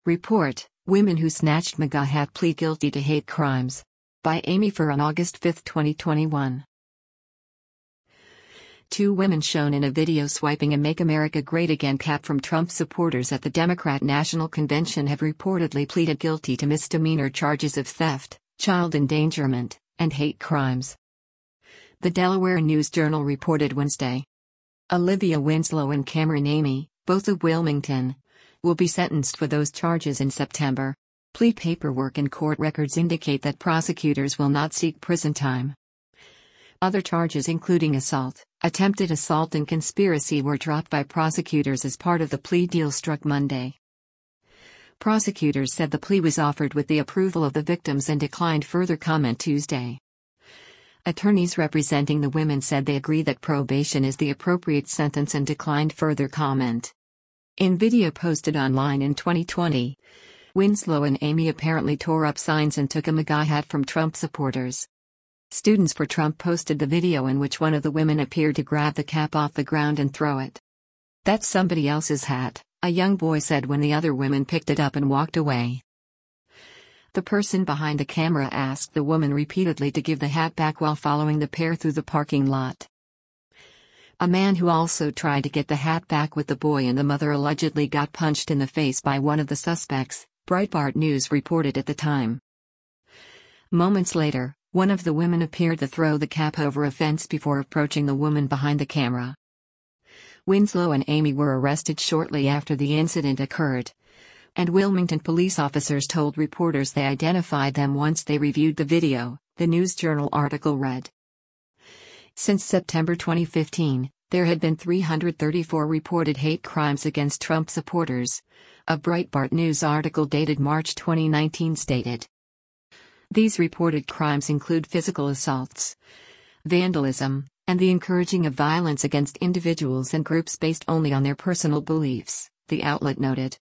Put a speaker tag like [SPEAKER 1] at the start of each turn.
[SPEAKER 1] Report: Women who snatched MAGA hat plead guilty to hate crimes. By Amy Furr on August 5, 2021. Two women shown in a video swiping a Make America Great Again cap from Trump supporters at the Democrat National Convention have reportedly pleaded guilty to misdemeanor charges of theft, child endangerment, and hate crimes. The Delaware News Journal reported Wednesday. Olivia Winslow and Cameron Amy, both of Wilmington, will be sentenced for those charges in September. Plea paperwork and court records indicate that prosecutors will not seek prison time. Other charges including assault, attempted assault and conspiracy were dropped by prosecutors as part of the plea deal struck Monday. Prosecutors said the plea was offered with the approval of the victims and declined further comment Tuesday. Attorneys representing the women said they agree that probation is the appropriate sentence and declined further comment. In video posted online in 2020, Winslow and Amy apparently tore up signs and took a MAGA hat from Trump supporters. Students for Trump posted the video in which one of the women appeared to grab the cap off the ground and throw it. "That's somebody else's hat," a young boy said when the other women picked it up and walked away. The person behind the camera asked the woman repeatedly to give the hat back while following the pair through the parking lot. A man who also tried to get the hat back with the boy and the mother allegedly got punched in the face by one of the suspects, Breitbart News reported at the time. Moments later, one of the women appeared to throw the cap over a fence before approaching the woman behind the camera. Winslow and Amy were arrested shortly after the incident occurred, and Wilmington police officers told reporters they identified them once they reviewed the video, the News Journal article read. Since September 2015, there had been 334 reported hate crimes against Trump supporters, a Breitbart News article dated March 2019 stated. These reported crimes include physical assaults, vandalism, and the encouraging of violence against individuals and groups based only on their personal beliefs, the outlet noted.